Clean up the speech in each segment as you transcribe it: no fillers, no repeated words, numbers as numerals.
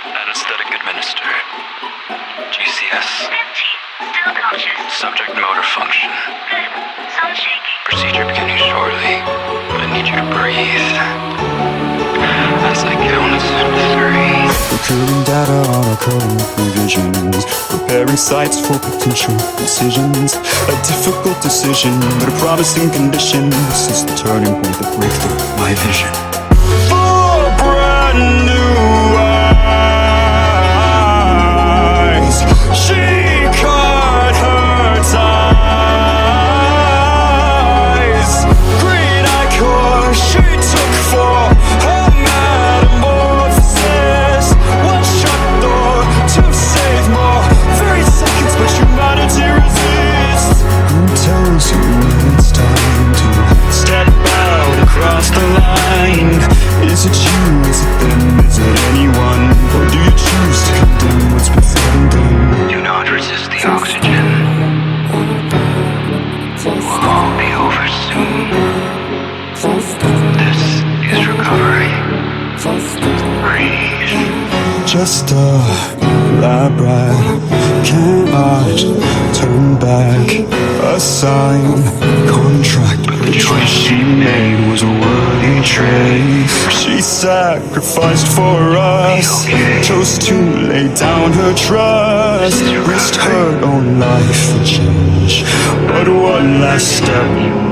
Anesthetic administered. GCS. Still conscious. Subject motor function. Good. Some shaking. Procedure beginning shortly. I need you to breathe. As I count 3. Recurring data on occurring revisions, preparing sites for potential decisions. A difficult decision, but a promising condition. This is the turning point, the breakthrough, my vision. For brand new eyes, she cut her ties. Green icon she took for her metamorphosis. One shut door to save more. 30 seconds, but humanity resists. Who tells you when it's time to step out across the line? Is it you, is it them, is it anyone? Or do you choose to condemn what's been said and done? Do not resist the oxygen. We'll all be over soon. This is recovery. Breathe. Just a lab rat cannot turn back. A sign, contract, but the choice she made was a worthy trade. She sacrificed for us, chose to lay down her trust, risked her own life for change. But one last step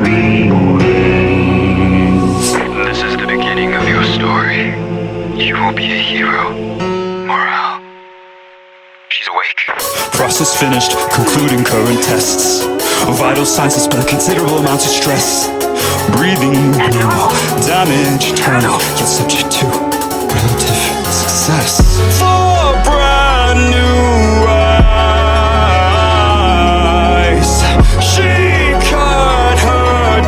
remains. This is the beginning of your story. You will be a hero. Morale. She's awake. Process finished, concluding current tests. Vital signs display considerable amounts of stress. Breathing normal, damage eternal, yet subject to relative success. For brand new eyes, she cut her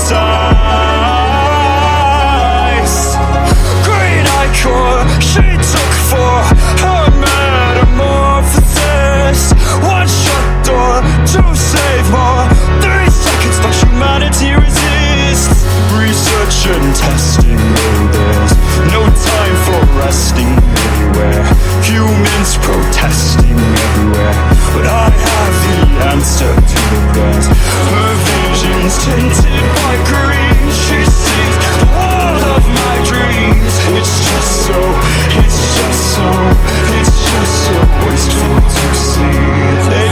ties. Green icon she took for her metamorphosis. One shut door to save more. 30 seconds, but humanity resists. Research and testing, though there's no time for resting anywhere. Humans protesting everywhere, but I have the answer to the prayers. Her visions tinted by green. She sees the world of my dreams. It's just so wasteful to see. They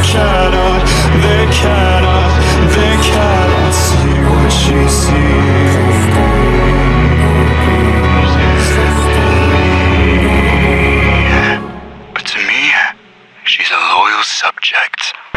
cannot see what she sees. But to me, she's a loyal subject.